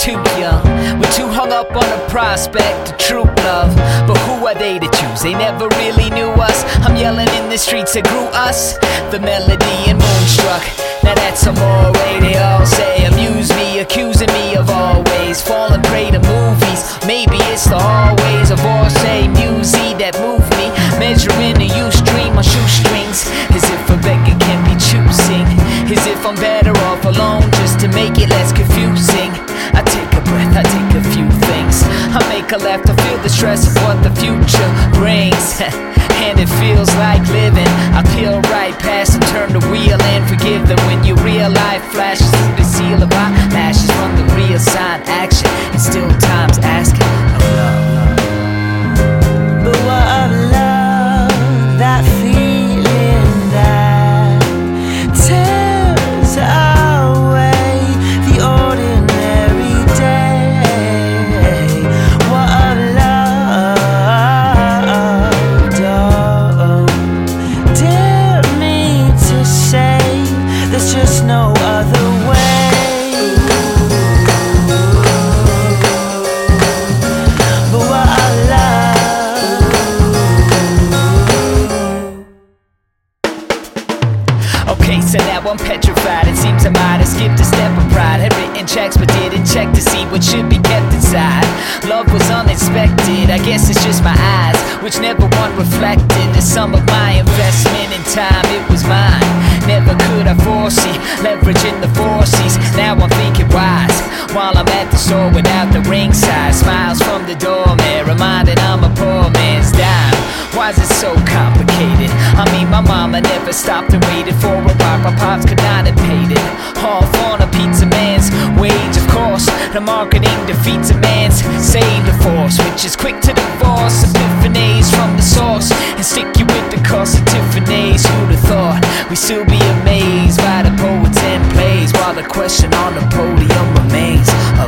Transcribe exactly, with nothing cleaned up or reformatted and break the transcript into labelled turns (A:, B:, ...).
A: too young. We're too hung up on the prospect of true love. But who are they to choose? They never really knew us. I'm yelling in the streets that grew us. The melody and Moonstruck. Now that's amore, they all say. Amuse me, accusing me of always falling prey to movies. Maybe it's the hallways of Orsay music that move me. Measuring the Ustream on shoestrings. As if a beggar can be choosing. As if I'm better off alone just to make it less confusing. I take a breath, I take a few things. I make a laugh to feel the stress of what the future brings. And it feels like living. I peel right past and turn the wheel and forgive them. When your real life flashes through the seal of eyelashes from the real sign action. And still time's asking of love.
B: But what of love, that feeling that tears away the ordinary day. What of love, don't dare me to say there's just no other way. But what of love.
A: Okay, so now I'm petrified. It seems I might have skipped a step of pride. Had written checks but didn't check to see what should be kept inside. Love was unexpected, I guess it's just my eyes, which never one reflected the sum of my investment in time. It was mine, never could I foresee leveraging the forces. Now I'm thinking wise, while I'm at the store without the ring size. Smiles from the doorman, reminded I'm a poor man's dime. Why is it so complicated? I mean, my mama never stopped and waited for a rock. My pops could not have paid it off on a pizza man's wage. Of course, the marketing defeats a man's saved force, which is quick to divorce epiphanies from the source and stick you with the cost of Tiffany's. Who'd have thought we'd still be amazed by the poets and plays, while the question on the podium remains.